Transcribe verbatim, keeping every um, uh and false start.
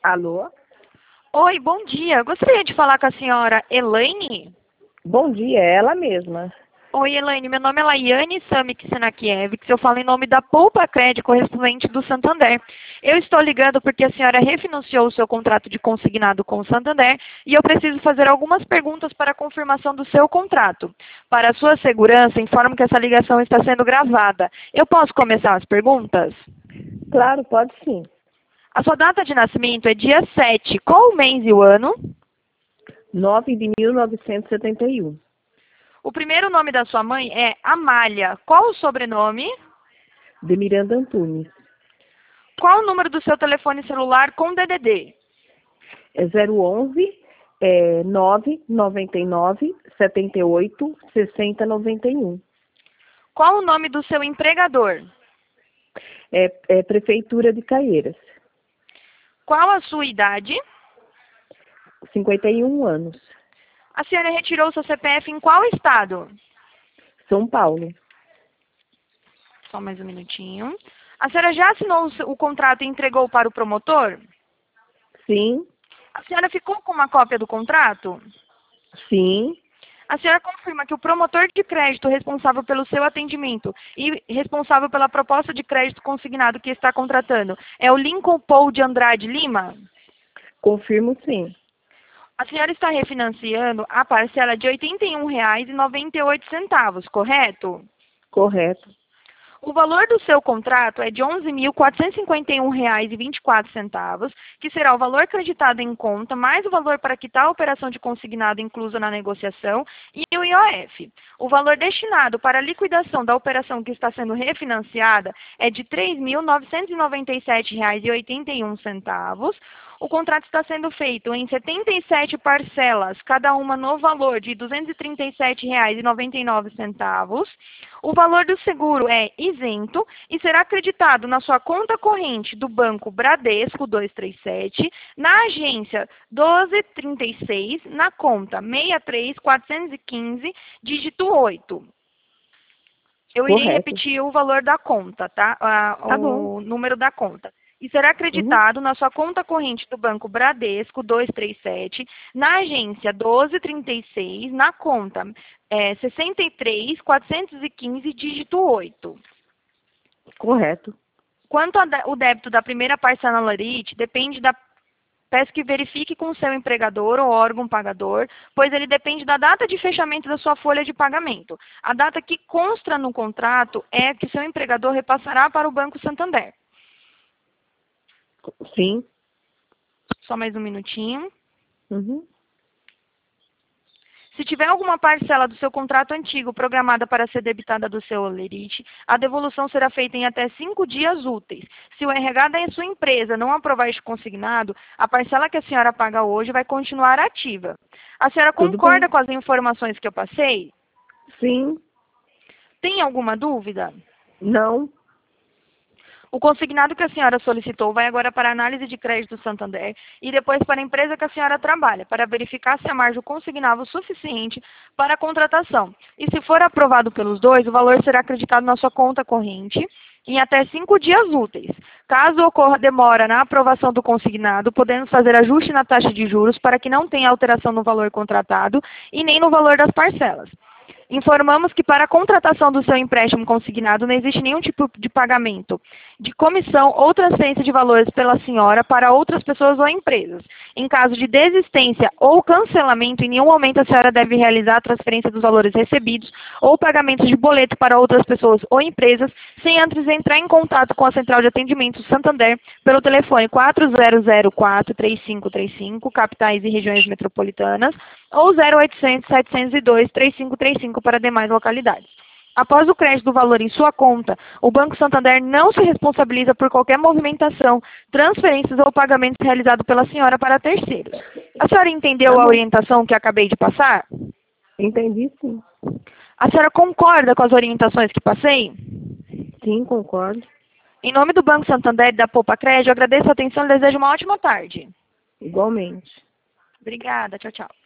Alô? Oi, bom dia. Gostaria de falar com a senhora Elaine? Bom dia, é ela mesma. Oi, Elaine. Meu nome é Laiane Samik Senakiewicz. Eu falo em nome da Poupa Crédito, correspondente do Santander. Eu estou ligando porque a senhora refinanciou o seu contrato de consignado com o Santander e eu preciso fazer algumas perguntas para a confirmação do seu contrato. Para a sua segurança, informo que essa ligação está sendo gravada. Eu posso começar as perguntas? Claro, pode sim. A sua data de nascimento é dia sete. Qual o mês e o ano? nove de mil novecentos e setenta e um. O primeiro nome da sua mãe é Amália. Qual o sobrenome? De Miranda Antunes. Qual o número do seu telefone celular com D D D? É zero onze, é nove nove nove, sete oito, seis zero nove um. Qual o nome do seu empregador? É, é Prefeitura de Caieiras. Qual a sua idade? cinquenta e um anos. A senhora retirou seu C P F em qual estado? São Paulo. Só mais um minutinho. A senhora já assinou o, seu- o contrato e entregou para o promotor? Sim, A senhora ficou com uma cópia do contrato? sim, A senhora confirma que o promotor de crédito responsável pelo seu atendimento e responsável pela proposta de crédito consignado que está contratando é o Lincoln Paul de Andrade Lima? confirmo sim. A senhora está refinanciando a parcela de oitenta e um reais e noventa e oito centavos, correto? Correto. O valor do seu contrato é de onze mil quatrocentos e cinquenta e um reais e vinte e quatro centavos, que será o valor creditado em conta, mais o valor para quitar a operação de consignado incluso na negociação e o I O F. O valor destinado para a liquidação da operação que está sendo refinanciada é de três mil novecentos e noventa e sete reais e oitenta e um centavos. O contrato está sendo feito em setenta e sete parcelas, cada uma no valor de duzentos e trinta e sete reais e noventa e nove centavos. O valor do seguro é isento e será acreditado na sua conta corrente do Banco Bradesco duzentos e trinta e sete, na agência doze trinta e seis, na conta seis três quatrocentos e quinze, dígito oito. Eu irei Correto. repetir o valor da conta, tá? Ah, Tá bom. o número da conta. E será Uhum. acreditado na sua conta corrente do Banco Bradesco duzentos e trinta e sete, na agência doze trinta e seis, na conta é, sessenta e três quatrocentos e quinze, dígito oito. Correto. Quanto ao débito da primeira parcela na Lerite, depende da. Peço que verifique com o seu empregador ou órgão pagador, pois ele depende da data de fechamento da sua folha de pagamento. A data que consta no contrato é que seu empregador repassará para o Banco Santander. Sim. Só mais um minutinho. Uhum. Se tiver alguma parcela do seu contrato antigo programada para ser debitada do seu Lerite, a devolução será feita em até cinco dias úteis. Se o R H da sua empresa não aprovar este consignado, a parcela que a senhora paga hoje vai continuar ativa. A senhora Tudo concorda bem. com as informações que eu passei? Sim. Tem alguma dúvida? Não. O consignado que a senhora solicitou vai agora para a análise de crédito Santander e depois para a empresa que a senhora trabalha, para verificar se a margem consignável suficiente para a contratação. E se for aprovado pelos dois, o valor será acreditado na sua conta corrente em até cinco dias úteis. Caso ocorra demora na aprovação do consignado, podemos fazer ajuste na taxa de juros para que não tenha alteração no valor contratado e nem no valor das parcelas. Informamos que para a contratação do seu empréstimo consignado não existe nenhum tipo de pagamento de comissão ou transferência de valores pela senhora para outras pessoas ou empresas. Em caso de desistência ou cancelamento, em nenhum momento a senhora deve realizar a transferência dos valores recebidos ou pagamentos de boleto para outras pessoas ou empresas, sem antes entrar em contato com a Central de Atendimento Santander pelo telefone quatro zero zero quatro, três cinco três cinco, capitais e regiões metropolitanas, ou zero oitocentos, setecentos e dois, três cinco três cinco para demais localidades. Após o crédito do valor em sua conta, o Banco Santander não se responsabiliza por qualquer movimentação, transferências ou pagamentos realizados pela senhora para terceiros. A senhora entendeu Tá a bom. orientação que acabei de passar? Entendi, sim. A senhora concorda com as orientações que passei? Sim, concordo. Em nome do Banco Santander e da Poupa Crédito, eu agradeço a atenção e desejo uma ótima tarde. Igualmente. Obrigada. Tchau, tchau.